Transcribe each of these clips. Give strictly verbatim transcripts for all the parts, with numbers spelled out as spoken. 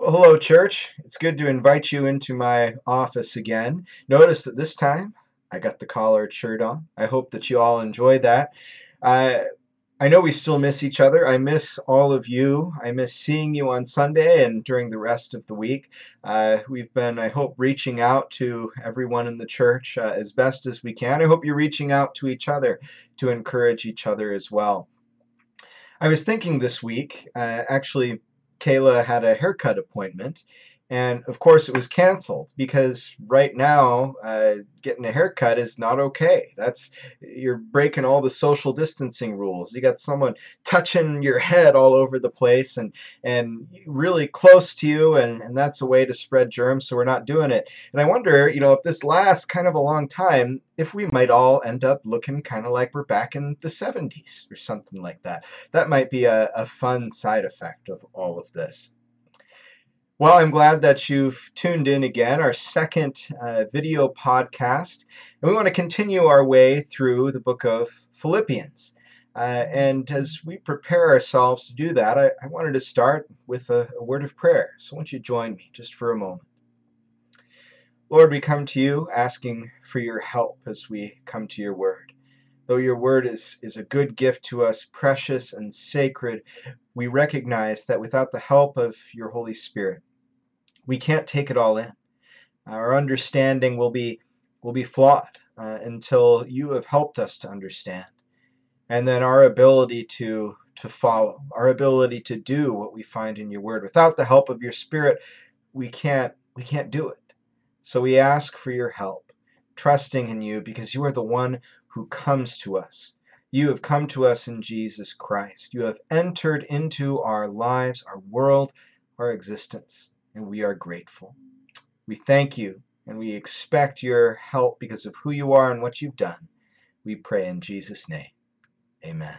Well, hello, church. It's good to invite you into my office again. Notice that this time I got the collared shirt on. I hope that you all enjoyed that. Uh, I know we still miss each other. I miss all of you. I miss seeing you on Sunday and during the rest of the week. Uh, we've been, I hope, reaching out to everyone in the church uh, as best as we can. I hope you're reaching out to each other to encourage each other as well. I was thinking this week, uh, actually, Kayla had a haircut appointment, and of course it was canceled because right now uh, getting a haircut is not okay. That's You're breaking all the social distancing rules. You got someone touching your head all over the place and and really close to you, and, and that's a way to spread germs, so we're not doing it. And I wonder, you know, if this lasts kind of a long time, if we might all end up looking kind of like we're back in the seventies or something like that. That might be a, a fun side effect of all of this. Well, I'm glad that you've tuned in again, our second uh, video podcast. And we want to continue our way through the book of Philippians. Uh, and as we prepare ourselves to do that, I, I wanted to start with a, a word of prayer. So won't you join me just for a moment? Lord, we come to you asking for your help as we come to your word. Though your word is, is a good gift to us, precious and sacred, we recognize that without the help of your Holy Spirit, we can't take it all in. Our understanding will be will be flawed uh, until you have helped us to understand. And then our ability to to follow, our ability to do what we find in your word. Without the help of your Spirit, we can't we can't do it. So we ask for your help, trusting in you because you are the one who comes to us. You have come to us in Jesus Christ. You have entered into our lives, our world, our existence, and we are grateful. We thank you and we expect your help because of who you are and what you've done. We pray in Jesus' name. Amen.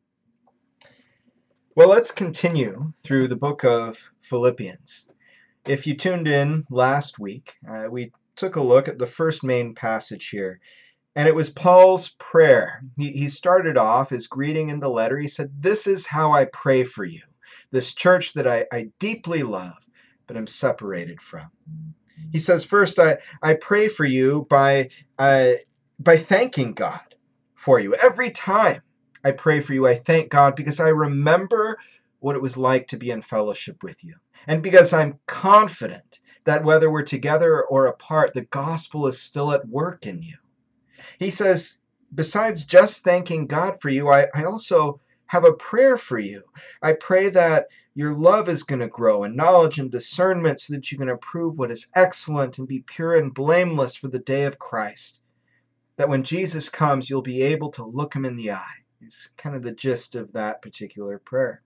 Well, let's continue through the book of Philippians. If you tuned in last week, uh, we took a look at the first main passage here. And it was Paul's prayer. He, he started off his greeting in the letter. He said, "This is how I pray for you, this church that I, I deeply love, but am separated from." He says, first, I, I pray for you by, uh, by thanking God for you. Every time I pray for you, I thank God because I remember what it was like to be in fellowship with you. And because I'm confident that whether we're together or apart, the gospel is still at work in you. He says, besides just thanking God for you, I, I also have a prayer for you. I pray that your love is going to grow in knowledge and discernment so that you can approve what is excellent and be pure and blameless for the day of Christ. That when Jesus comes, you'll be able to look him in the eye. It's kind of the gist of that particular prayer.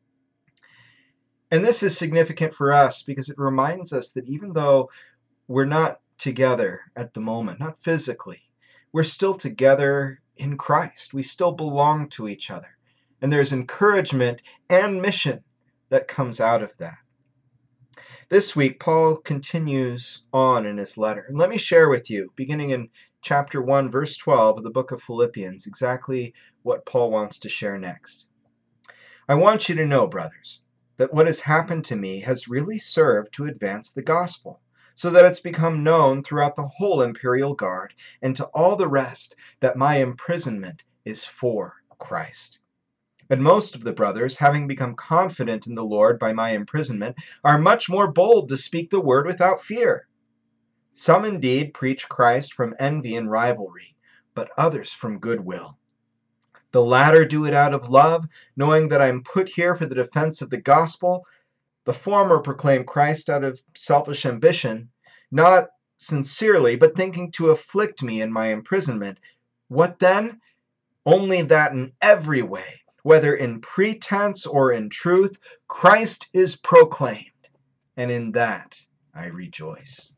And this is significant for us because it reminds us that even though we're not together at the moment, not physically, we're still together in Christ. We still belong to each other. And there's encouragement and mission that comes out of that. This week, Paul continues on in his letter. And let me share with you, beginning in chapter one, verse twelve of the book of Philippians, exactly what Paul wants to share next. "I want you to know, brothers, that what has happened to me has really served to advance the gospel, so that it's become known throughout the whole imperial guard and to all the rest that my imprisonment is for Christ. And most of the brothers, having become confident in the Lord by my imprisonment, are much more bold to speak the word without fear. Some indeed preach Christ from envy and rivalry, but others from goodwill. The latter do it out of love, knowing that I am put here for the defense of the gospel. The former proclaim Christ out of selfish ambition, not sincerely, but thinking to afflict me in my imprisonment. What then? Only that in every way, whether in pretense or in truth, Christ is proclaimed, and in that I rejoice."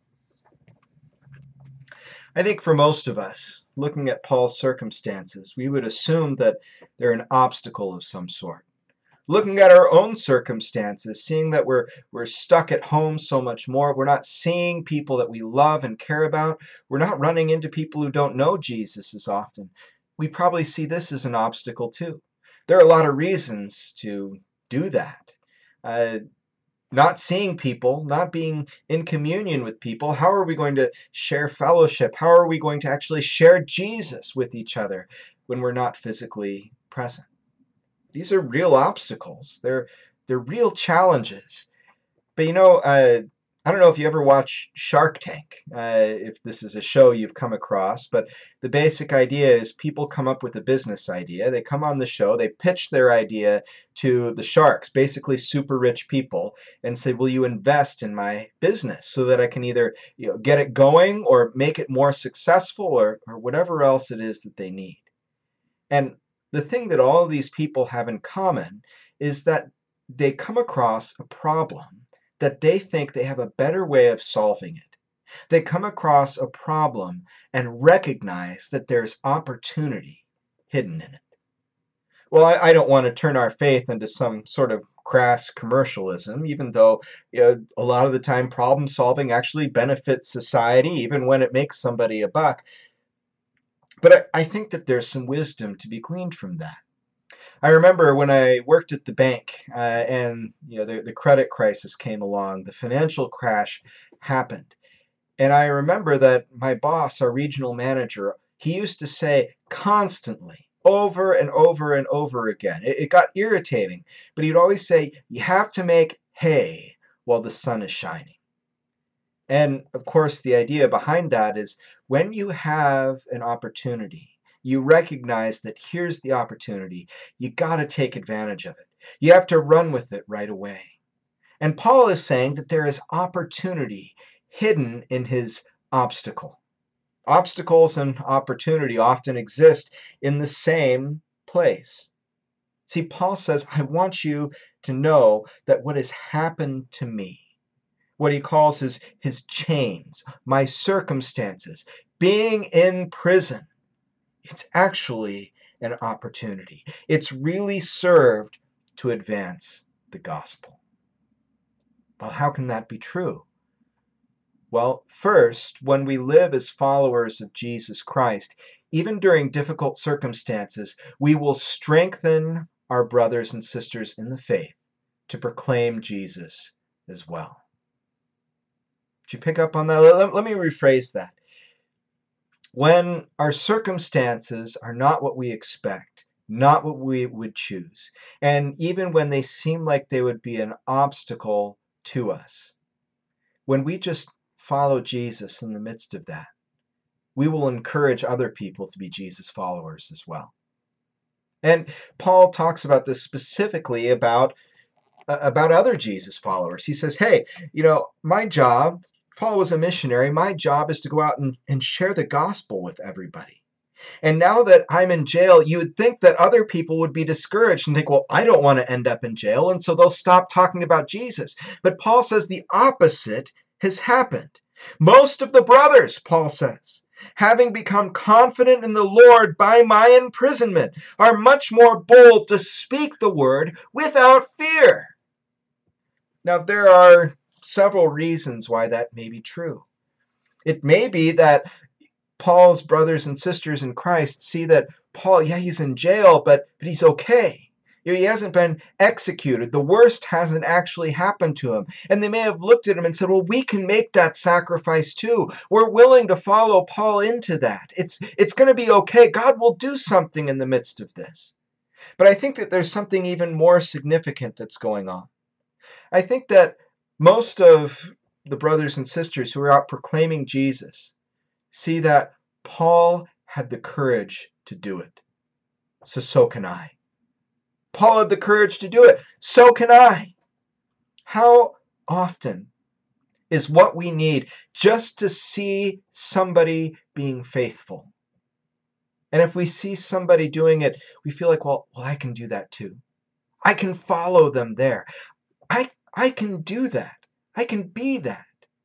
I think for most of us, looking at Paul's circumstances, we would assume that they're an obstacle of some sort. Looking at our own circumstances, seeing that we're we're stuck at home so much more, we're not seeing people that we love and care about, we're not running into people who don't know Jesus as often, we probably see this as an obstacle too. There are a lot of reasons to do that. Uh, not seeing people, not being in communion with people, how are we going to share fellowship? How are we going to actually share Jesus with each other when we're not physically present? These are real obstacles. They're they're real challenges. But you know, uh, I don't know if you ever watch Shark Tank, uh, if this is a show you've come across, but the basic idea is people come up with a business idea. They come on the show, they pitch their idea to the sharks, basically super rich people, and say, will you invest in my business so that I can either, you know, get it going or make it more successful, or, or whatever else it is that they need. And the thing that all of these people have in common is that they come across a problem that they think they have a better way of solving it. They come across a problem and recognize that there's opportunity hidden in it. Well, I, I don't want to turn our faith into some sort of crass commercialism, even though, you know, a lot of the time problem solving actually benefits society, even when it makes somebody a buck. But I, I think that there's some wisdom to be gleaned from that. I remember when I worked at the bank, uh, and you know the, the credit crisis came along, the financial crash happened. And I remember that my boss, our regional manager, he used to say constantly, over and over and over again. It, it got irritating, but he'd always say, you have to make hay while the sun is shining. And of course, the idea behind that is when you have an opportunity, you recognize that here's the opportunity, you got to take advantage of it. You have to run with it right away. And Paul is saying that there is opportunity hidden in his obstacle. Obstacles and opportunity often exist in the same place. See, Paul says, I want you to know that what has happened to me, what he calls his, his chains, my circumstances, being in prison, it's actually an opportunity. It's really served to advance the gospel. Well, how can that be true? Well, first, when we live as followers of Jesus Christ, even during difficult circumstances, we will strengthen our brothers and sisters in the faith to proclaim Jesus as well. Did you pick up on that? Let, let me rephrase that. When our circumstances are not what we expect, not what we would choose, and even when they seem like they would be an obstacle to us, when we just follow Jesus in the midst of that, we will encourage other people to be Jesus followers as well. And Paul talks about this specifically about about other Jesus followers. He says, hey, you know, my job, Paul was a missionary, my job is to go out and, and share the gospel with everybody. And now that I'm in jail, you would think that other people would be discouraged and think, well, I don't want to end up in jail, and so they'll stop talking about Jesus. But Paul says the opposite has happened. Most of the brothers, Paul says, having become confident in the Lord by my imprisonment, are much more bold to speak the word without fear. Now, there are several reasons why that may be true. It may be that Paul's brothers and sisters in Christ see that Paul, yeah, he's in jail, but, but he's okay. You know, he hasn't been executed. The worst hasn't actually happened to him. And they may have looked at him and said, well, we can make that sacrifice too. We're willing to follow Paul into that. It's, it's going to be okay. God will do something in the midst of this. But I think that there's something even more significant that's going on. I think that most of the brothers and sisters who are out proclaiming Jesus see that Paul had the courage to do it. So, so can I. Paul had the courage to do it. So can I. How often is what we need just to see somebody being faithful? And if we see somebody doing it, we feel like, well, well, I can do that too. I can follow them there. I, I can do that. I can be that.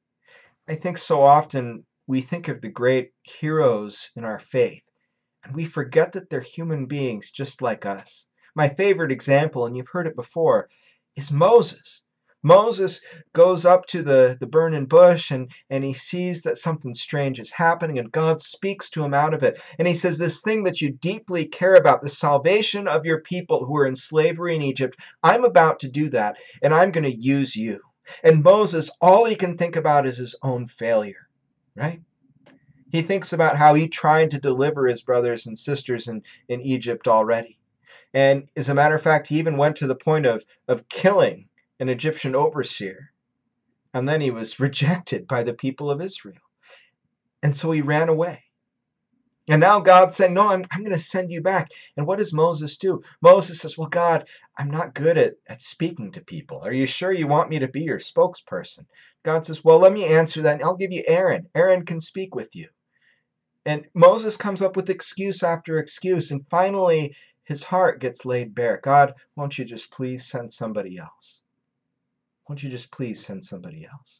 I think so often we think of the great heroes in our faith, and we forget that they're human beings just like us. My favorite example, and you've heard it before, is Moses. Moses goes up to the, the burning bush, and, and he sees that something strange is happening, and God speaks to him out of it. And he says, this thing that you deeply care about, the salvation of your people who are in slavery in Egypt, I'm about to do that, and I'm going to use you. And Moses, all he can think about is his own failure, right? He thinks about how he tried to deliver his brothers and sisters in, in Egypt already. And as a matter of fact, he even went to the point of, of killing an Egyptian overseer. And then he was rejected by the people of Israel. And so he ran away. And now God's saying, no, I'm, I'm going to send you back. And what does Moses do? Moses says, well, God, I'm not good at, at speaking to people. Are you sure you want me to be your spokesperson? God says, well, let me answer that. And I'll give you Aaron. Aaron can speak with you. And Moses comes up with excuse after excuse. And finally, his heart gets laid bare. God, won't you just please send somebody else? Won't you just please send somebody else?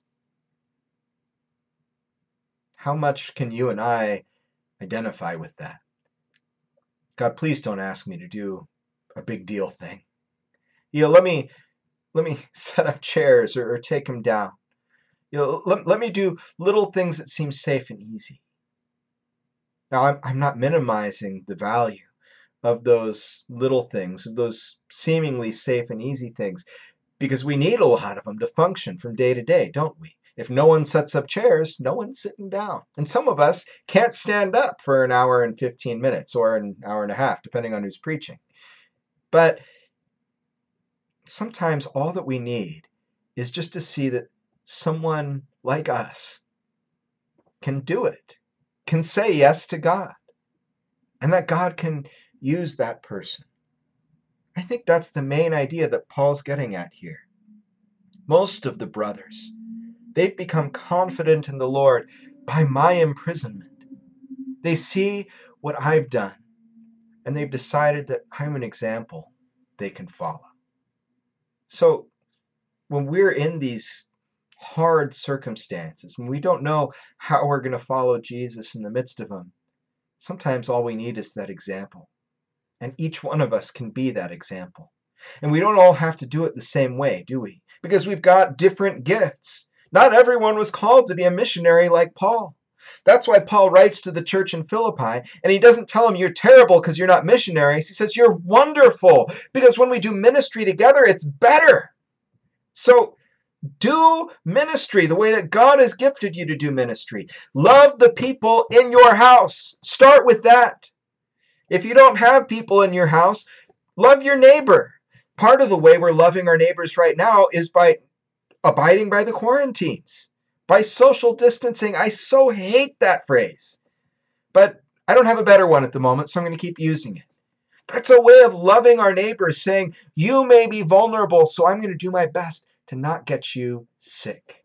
How much can you and I identify with that? God, please don't ask me to do a big deal thing. You know, let me let me set up chairs or, or take them down. You know, let, let me do little things that seem safe and easy. Now, I'm, I'm not minimizing the value of those little things, of those seemingly safe and easy things, because we need a lot of them to function from day to day, don't we? If no one sets up chairs, no one's sitting down. And some of us can't stand up for an hour and fifteen minutes or an hour and a half, depending on who's preaching. But sometimes all that we need is just to see that someone like us can do it, can say yes to God, and that God can use that person. I think that's the main idea that Paul's getting at here. Most of the brothers, they've become confident in the Lord by my imprisonment. They see what I've done, and they've decided that I'm an example they can follow. So when we're in these hard circumstances, when we don't know how we're going to follow Jesus in the midst of them, sometimes all we need is that example. And each one of us can be that example. And we don't all have to do it the same way, do we? Because we've got different gifts. Not everyone was called to be a missionary like Paul. That's why Paul writes to the church in Philippi, and he doesn't tell them you're terrible because you're not missionaries. He says you're wonderful because when we do ministry together, it's better. So do ministry the way that God has gifted you to do ministry. Love the people in your house. Start with that. If you don't have people in your house, love your neighbor. Part of the way we're loving our neighbors right now is by abiding by the quarantines, by social distancing. I so hate that phrase, but I don't have a better one at the moment, so I'm going to keep using it. That's a way of loving our neighbors, saying, you may be vulnerable, so I'm going to do my best to not get you sick.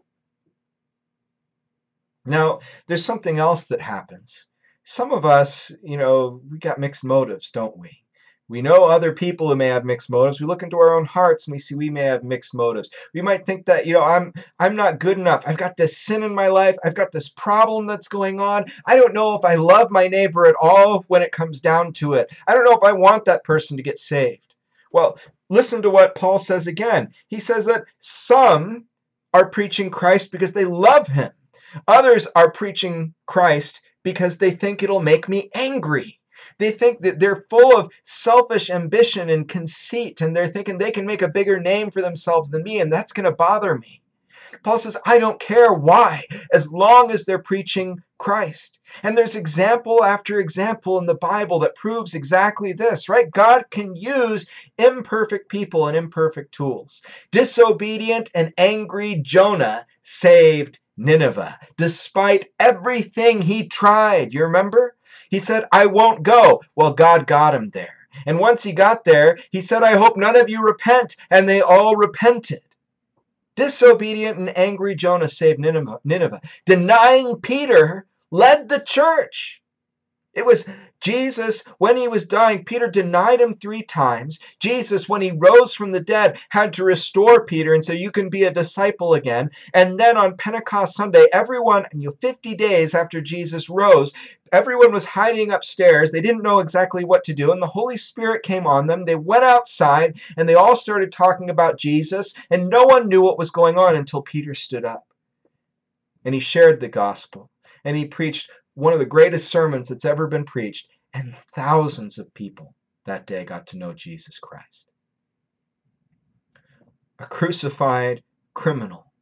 Now, there's something else that happens. Some of us, you know, we got mixed motives, don't we? We know other people who may have mixed motives. We look into our own hearts and we see we may have mixed motives. We might think that, you know, I'm I'm not good enough. I've got this sin in my life. I've got this problem that's going on. I don't know if I love my neighbor at all when it comes down to it. I don't know if I want that person to get saved. Well, listen to what Paul says again. He says that some are preaching Christ because they love him. Others are preaching Christ because they think it'll make me angry. They think that they're full of selfish ambition and conceit, and they're thinking they can make a bigger name for themselves than me, and that's going to bother me. Paul says, I don't care why, as long as they're preaching Christ. And there's example after example in the Bible that proves exactly this, right? God can use imperfect people and imperfect tools. Disobedient and angry Jonah saved Nineveh, despite everything he tried. You remember? He said, I won't go. Well, God got him there. And once he got there, he said, I hope none of you repent. And they all repented. Disobedient and angry Jonah saved Nineveh. Nineveh. Denying Peter led the church. It was Jesus, when he was dying, Peter denied him three times. Jesus, when he rose from the dead, had to restore Peter and say, you can be a disciple again. And then on Pentecost Sunday, everyone, you know, fifty days after Jesus rose, everyone was hiding upstairs. They didn't know exactly what to do. And the Holy Spirit came on them. They went outside and they all started talking about Jesus. And no one knew what was going on until Peter stood up. And he shared the gospel. And he preached one of the greatest sermons that's ever been preached, and thousands of people that day got to know Jesus Christ. A crucified criminal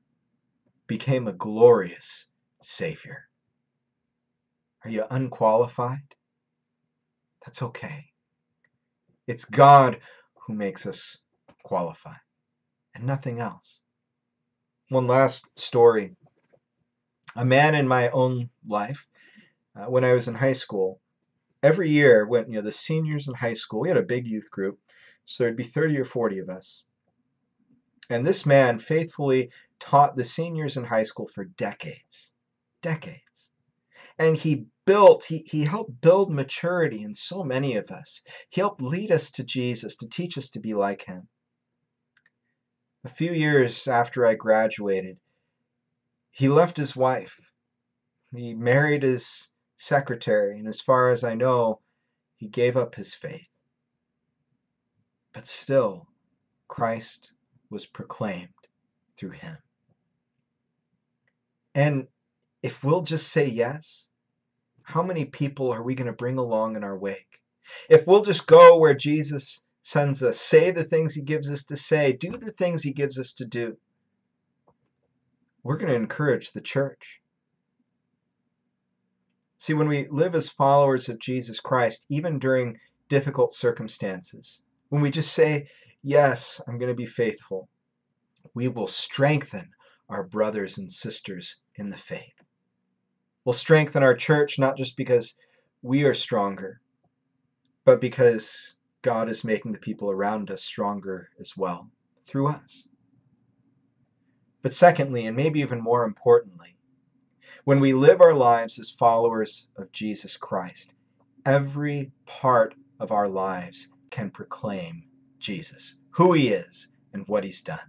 became a glorious Savior. Are you unqualified? That's okay. It's God who makes us qualified, and nothing else. One last story. A man in my own life, uh, when I was in high school, every year when you know the seniors in high school, we had a big youth group, so there'd be thirty or forty of us. And this man faithfully taught the seniors in high school for decades. Decades. And he built, he, he helped build maturity in so many of us. He helped lead us to Jesus, to teach us to be like him. A few years after I graduated, he left his wife. He married his secretary, and as far as I know, he gave up his faith. But still, Christ was proclaimed through him. And if we'll just say yes, how many people are we going to bring along in our wake? If we'll just go where Jesus sends us, say the things he gives us to say, do the things he gives us to do, we're going to encourage the church. See, when we live as followers of Jesus Christ, even during difficult circumstances, when we just say, yes, I'm going to be faithful, we will strengthen our brothers and sisters in the faith. We'll strengthen our church not just because we are stronger, but because God is making the people around us stronger as well through us. But secondly, and maybe even more importantly, when we live our lives as followers of Jesus Christ, every part of our lives can proclaim Jesus, who he is and what he's done.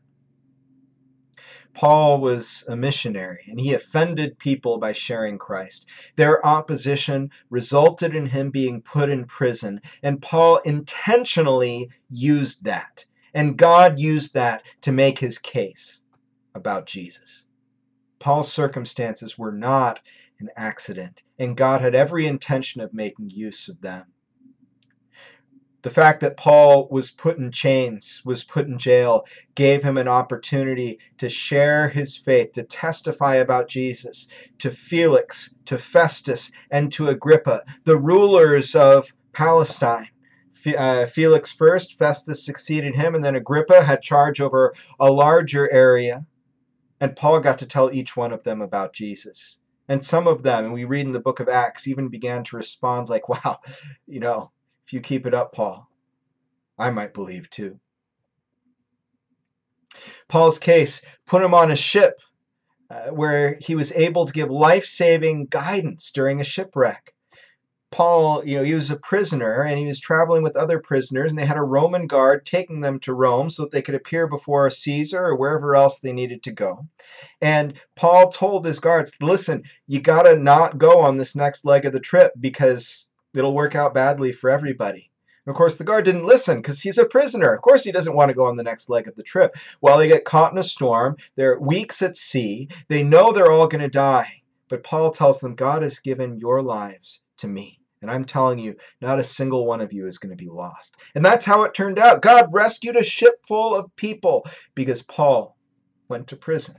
Paul was a missionary, and he offended people by sharing Christ. Their opposition resulted in him being put in prison, and Paul intentionally used that. And God used that to make his case about Jesus. Paul's circumstances were not an accident, and God had every intention of making use of them. The fact that Paul was put in chains, was put in jail, gave him an opportunity to share his faith, to testify about Jesus to Felix, to Festus, and to Agrippa, the rulers of Palestine. Uh, Felix first, Festus succeeded him, and then Agrippa had charge over a larger area. And Paul got to tell each one of them about Jesus. And some of them, and we read in the book of Acts, even began to respond like, wow, you know, if you keep it up, Paul, I might believe too. Paul's case put him on a ship uh, where he was able to give life-saving guidance during a shipwreck. Paul, you know, he was a prisoner and he was traveling with other prisoners, and they had a Roman guard taking them to Rome so that they could appear before Caesar or wherever else they needed to go. And Paul told his guards, listen, you got to not go on this next leg of the trip because it'll work out badly for everybody. And of course, the guard didn't listen because he's a prisoner. Of course, he doesn't want to go on the next leg of the trip. Well, they get caught in a storm. They're weeks at sea. They know they're all going to die. But Paul tells them, God has given your lives to me. And I'm telling you, not a single one of you is going to be lost. And that's how it turned out. God rescued a ship full of people because Paul went to prison.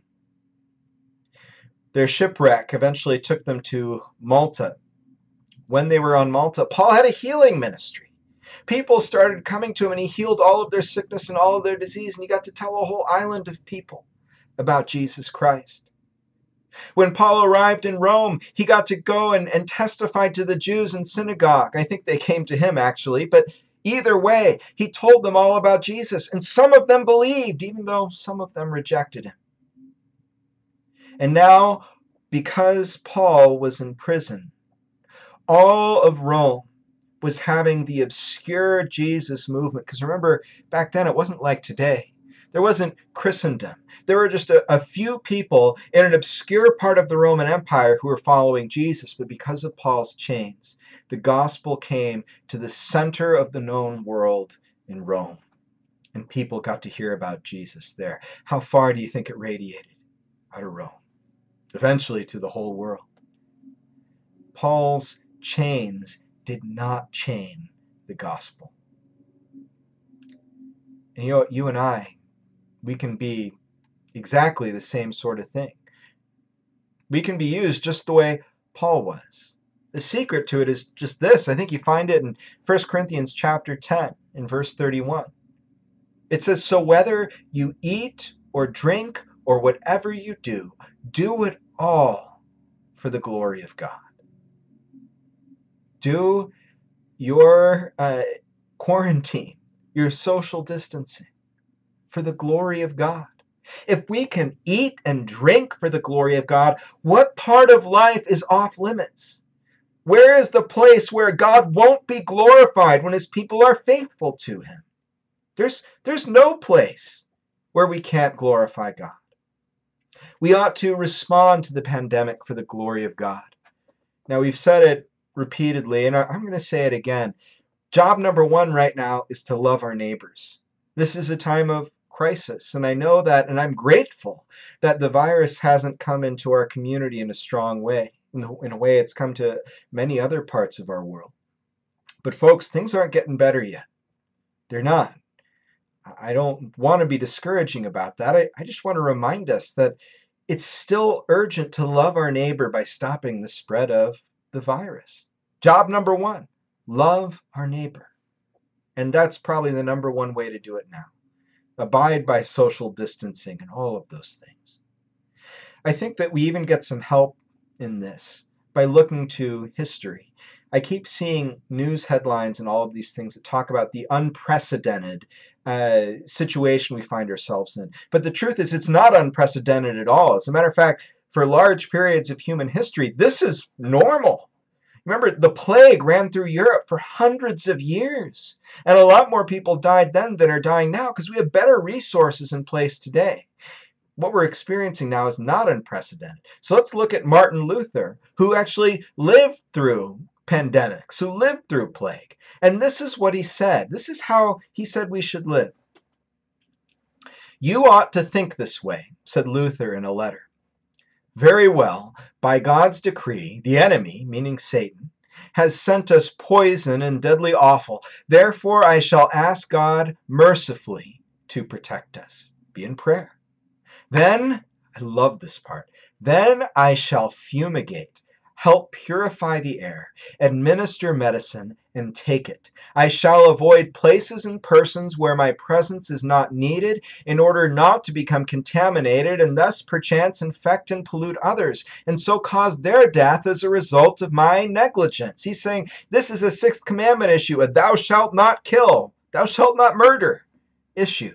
Their shipwreck eventually took them to Malta. When they were on Malta, Paul had a healing ministry. People started coming to him, and he healed all of their sickness and all of their disease, and he got to tell a whole island of people about Jesus Christ. When Paul arrived in Rome, he got to go and, and testify to the Jews in synagogue. I think they came to him, actually, but either way, he told them all about Jesus, and some of them believed, even though some of them rejected him. And now, because Paul was in prison, all of Rome was having the obscure Jesus movement. Because remember, back then it wasn't like today. There wasn't Christendom. There were just a, a few people in an obscure part of the Roman Empire who were following Jesus. But because of Paul's chains, the gospel came to the center of the known world in Rome. And people got to hear about Jesus there. How far do you think it radiated? Out of Rome. Eventually to the whole world. Paul's chains did not chain the gospel. And you know, you and I, we can be exactly the same sort of thing. We can be used just the way Paul was. The secret to it is just this. I think you find it in First Corinthians chapter ten, in verse thirty-one. It says, "So whether you eat or drink or whatever you do, do it all for the glory of God." Do your uh, quarantine, your social distancing, for the glory of God. If we can eat and drink for the glory of God, what part of life is off limits? Where is the place where God won't be glorified when his people are faithful to him? There's, there's no place where we can't glorify God. We ought to respond to the pandemic for the glory of God. Now, we've said it repeatedly, and I'm going to say it again. Job number one right now is to love our neighbors. This is a time of crisis, and I know that, and I'm grateful that the virus hasn't come into our community in a strong way, in, the, in a way it's come to many other parts of our world. But folks, things aren't getting better yet. They're not. I don't want to be discouraging about that. I, I just want to remind us that it's still urgent to love our neighbor by stopping the spread of the virus. Job number one, love our neighbor. And that's probably the number one way to do it now. Abide by social distancing and all of those things. I think that we even get some help in this by looking to history. I keep seeing news headlines and all of these things that talk about the unprecedented uh, situation we find ourselves in. But the truth is, it's not unprecedented at all. As a matter of fact, for large periods of human history, this is normal. Remember, the plague ran through Europe for hundreds of years. And a lot more people died then than are dying now because we have better resources in place today. What we're experiencing now is not unprecedented. So let's look at Martin Luther, who actually lived through pandemics, who lived through plague. And this is what he said. This is how he said we should live. "You ought to think this way," said Luther in a letter. "Very well, by God's decree, the enemy," meaning Satan, "has sent us poison and deadly offal. Therefore I shall ask God mercifully to protect us." Be in prayer. "Then," I love this part, "then I shall fumigate, help purify the air, administer medicine, and take it. I shall avoid places and persons where my presence is not needed in order not to become contaminated and thus perchance infect and pollute others and so cause their death as a result of my negligence." He's saying this is a sixth commandment issue, a thou shalt not kill, thou shalt not murder issue.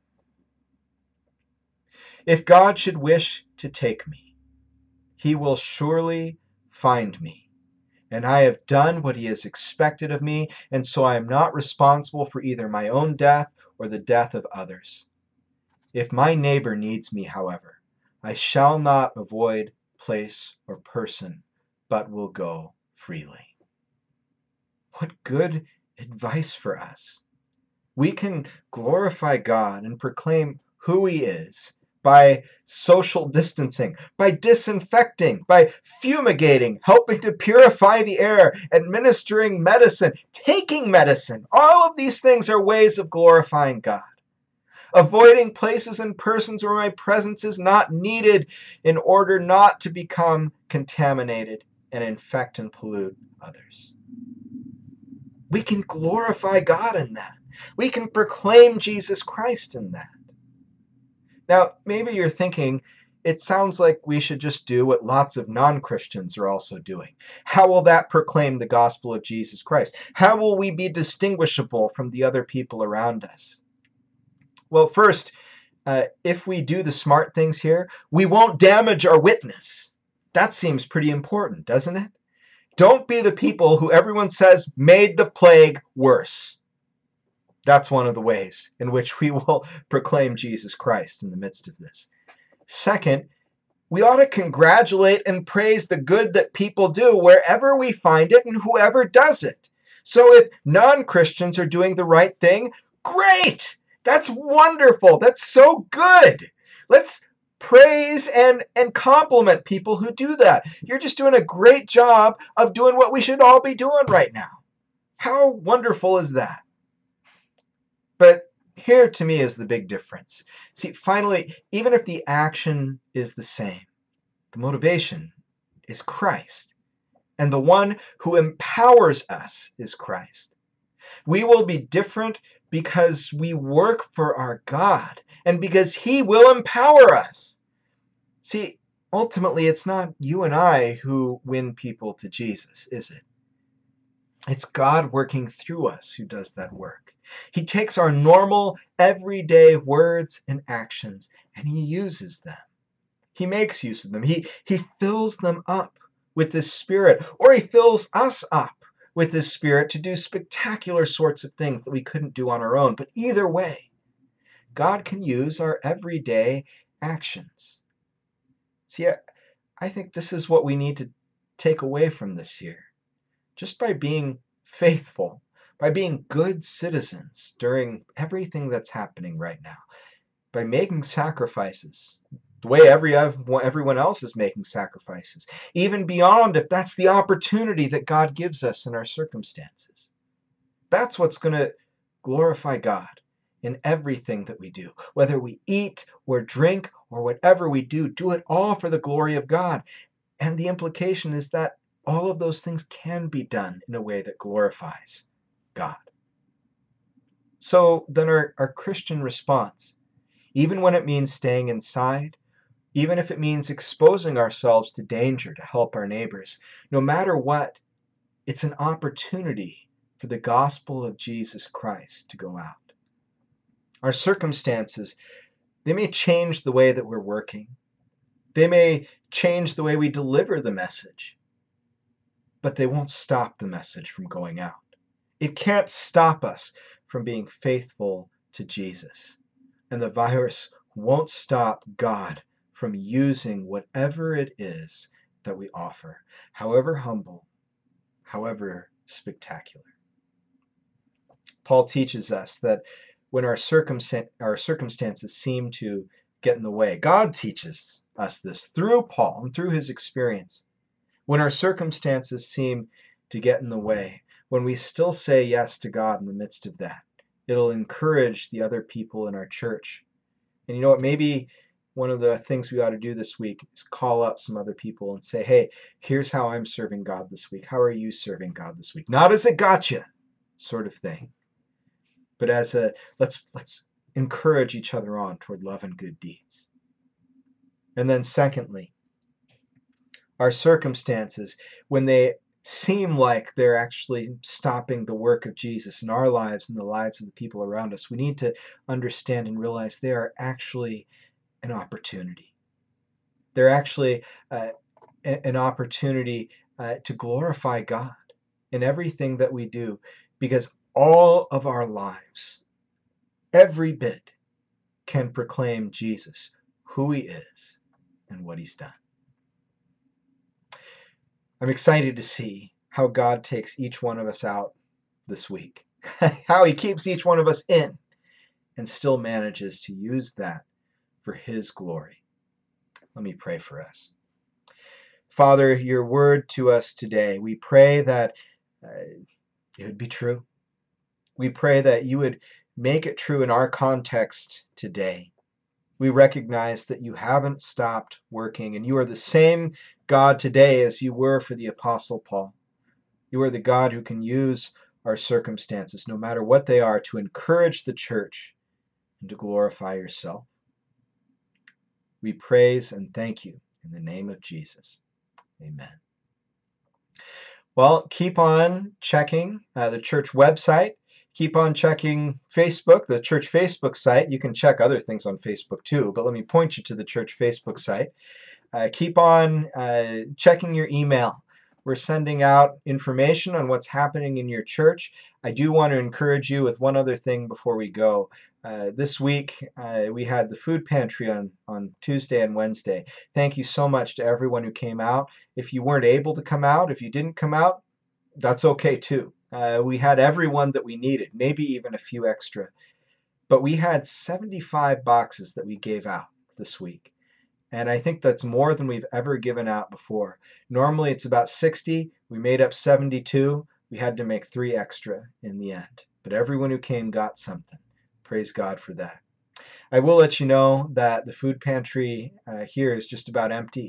"If God should wish to take me, he will surely find me. And I have done what he has expected of me, and so I am not responsible for either my own death or the death of others. If my neighbor needs me, however, I shall not avoid place or person, but will go freely." What good advice for us. We can glorify God and proclaim who he is by social distancing, by disinfecting, by fumigating, helping to purify the air, administering medicine, taking medicine. All of these things are ways of glorifying God. Avoiding places and persons where my presence is not needed in order not to become contaminated and infect and pollute others. We can glorify God in that. We can proclaim Jesus Christ in that. Now, maybe you're thinking, it sounds like we should just do what lots of non-Christians are also doing. How will that proclaim the gospel of Jesus Christ? How will we be distinguishable from the other people around us? Well, first, uh, if we do the smart things here, we won't damage our witness. That seems pretty important, doesn't it? Don't be the people who everyone says made the plague worse. That's one of the ways in which we will proclaim Jesus Christ in the midst of this. Second, we ought to congratulate and praise the good that people do wherever we find it and whoever does it. So if non-Christians are doing the right thing, great! That's wonderful! That's so good! Let's praise and, and compliment people who do that. You're just doing a great job of doing what we should all be doing right now. How wonderful is that? But here to me is the big difference. See, finally, even if the action is the same, The motivation is Christ, and the one who empowers us is Christ. We will be different because we work for our God and because He will empower us. See, ultimately, it's not you and I who win people to Jesus, is it? It's God working through us who does that work. He takes our normal, everyday words and actions and He uses them. He makes use of them. He, he fills them up with His Spirit, or He fills us up with His Spirit to do spectacular sorts of things that we couldn't do on our own. But either way, God can use our everyday actions. See, I, I think this is what we need to take away from this year. Just by being faithful, by being good citizens during everything that's happening right now, by making sacrifices the way every everyone else is making sacrifices, even beyond if that's the opportunity that God gives us in our circumstances. That's what's going to glorify God in everything that we do. Whether we eat or drink or whatever we do, do it all for the glory of God. And the implication is that all of those things can be done in a way that glorifies God. So then our, our Christian response, even when it means staying inside, even if it means exposing ourselves to danger to help our neighbors, no matter what, it's an opportunity for the gospel of Jesus Christ to go out. Our circumstances, they may change the way that we're working. They may change the way we deliver the message, but they won't stop the message from going out. It can't stop us from being faithful to Jesus. And the virus won't stop God from using whatever it is that we offer, however humble, however spectacular. Paul teaches us that when our, circumstan- our circumstances seem to get in the way, God teaches us this through Paul and through his experience. When our circumstances seem to get in the way, when we still say yes to God in the midst of that, it'll encourage the other people in our church. And you know what, maybe one of the things we ought to do this week is call up some other people and say, hey, here's how I'm serving God this week. How are you serving God this week? Not as a gotcha sort of thing, but as a let's let's encourage each other on toward love and good deeds. And then secondly, our circumstances, when they seem like they're actually stopping the work of Jesus in our lives and the lives of the people around us, we need to understand and realize they are actually an opportunity. They're actually uh, an opportunity uh, to glorify God in everything that we do, because all of our lives, every bit, can proclaim Jesus, who He is, and what He's done. I'm excited to see how God takes each one of us out this week, how He keeps each one of us in and still manages to use that for His glory. Let me pray for us. Father, your word to us today, we pray that uh, it would be true. We pray that you would make it true in our context today. We recognize that you haven't stopped working, and you are the same God today as you were for the Apostle Paul. You are the God who can use our circumstances, no matter what they are, to encourage the church and to glorify yourself. We praise and thank you in the name of Jesus. Amen. Well, keep on checking uh, the church website. Keep on checking Facebook, the church Facebook site. You can check other things on Facebook too, but let me point you to the church Facebook site. Uh, keep on uh, checking your email. We're sending out information on what's happening in your church. I do want to encourage you with one other thing before we go. Uh, this week, uh, we had the food pantry on, on Tuesday and Wednesday. Thank you so much to everyone who came out. If you weren't able to come out, if you didn't come out, that's okay too. Uh, we had everyone that we needed, maybe even a few extra. But we had seventy-five boxes that we gave out this week. And I think that's more than we've ever given out before. Normally it's about sixty. We made up seventy-two. We had to make three extra in the end. But everyone who came got something. Praise God for that. I will let you know that the food pantry uh, here is just about empty.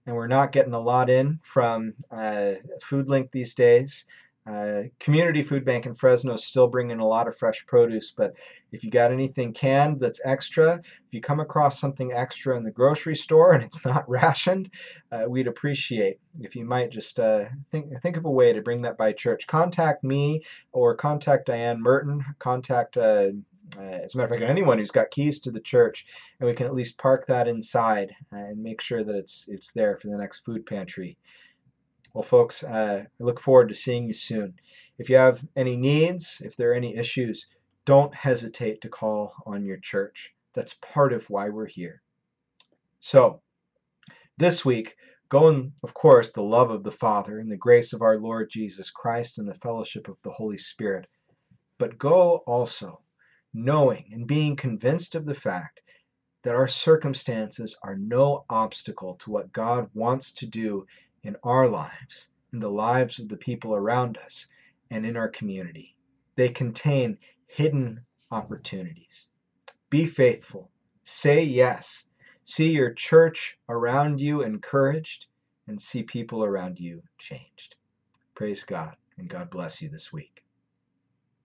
and we're not getting a lot in from uh, FoodLink these days. Uh, Community Food Bank in Fresno is still bringing a lot of fresh produce, but if you got anything canned that's extra, if you come across something extra in the grocery store and it's not rationed, uh, we'd appreciate if you might just uh, think think of a way to bring that by church. Contact me or contact Diane Merton. Contact, uh, uh, as a matter of fact, anyone who's got keys to the church, and we can at least park that inside and make sure that it's it's there for the next food pantry. Well, folks, uh, I look forward to seeing you soon. If you have any needs, if there are any issues, don't hesitate to call on your church. That's part of why we're here. So, this week, go in, of course, the love of the Father and the grace of our Lord Jesus Christ and the fellowship of the Holy Spirit. But go also knowing and being convinced of the fact that our circumstances are no obstacle to what God wants to do in our lives, in the lives of the people around us, and in our community. They contain hidden opportunities. Be faithful. Say yes. See your church around you encouraged, and see people around you changed. Praise God, and God bless you this week.